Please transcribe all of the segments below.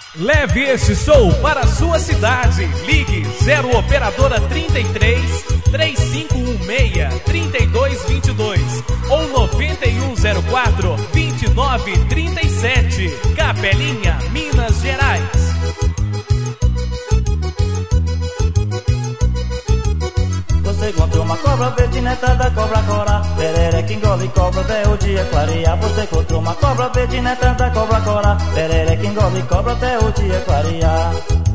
Leve esse show para a sua cidade. Ligue 0 operadora 33 3516 3222 ou 9104 2937. Capelinha, Minas Gerais. Você encontrou uma cobra verde, neta da cobra cora. Perere que engole cobra até o dia clarear. Você encontrou uma cobra verde, neta da cobra cora. Perere que engole cobra até o dia clarear.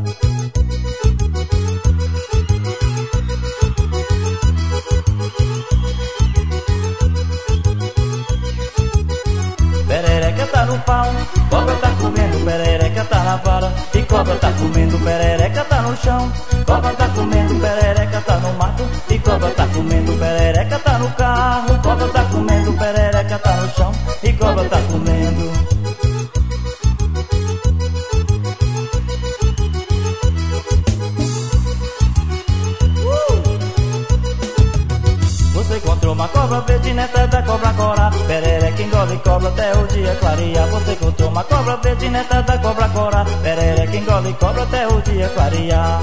Perereca tá no pau, cobra tá comendo, perereca tá na vara. E cobra tá comendo, perereca tá no chão. Cobra tá comendo, perereca tá no mato. E cobra tá comendo, perereca tá no carro. Cobra tá comendo, perereca tá no chão. E cobra tá comendo. Você encontrou uma cobra verde, neta da cobra cora. Perereca engole cobra até o dia clarear. Você encontrou uma cobra verde, neta da cobra cora. Perereca engole cobra até o dia clarear.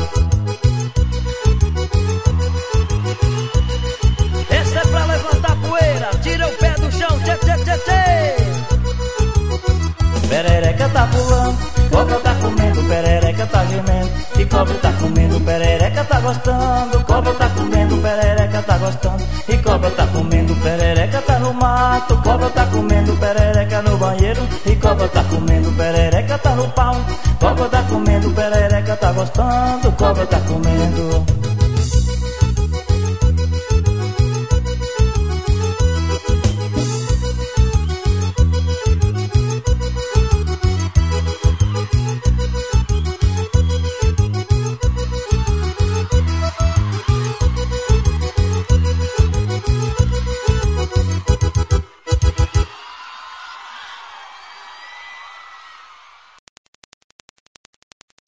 Esse é pra levantar poeira, tira o pé do chão, tchê, tchê, tchê, tchê. Perereca tá pulando, cobra tá comendo, perereca tá gemendo. E cobra tá comendo, perereca tá gostando. Cobra tá comendo, perereca tá gostando. E cobra tá comendo, perereca tá no mato. Cobra tá comendo, perereca no banheiro. E cobra tá comendo, perereca tá no pau. Cobra tá comendo, perereca tá gostando. Cobra tá comendo.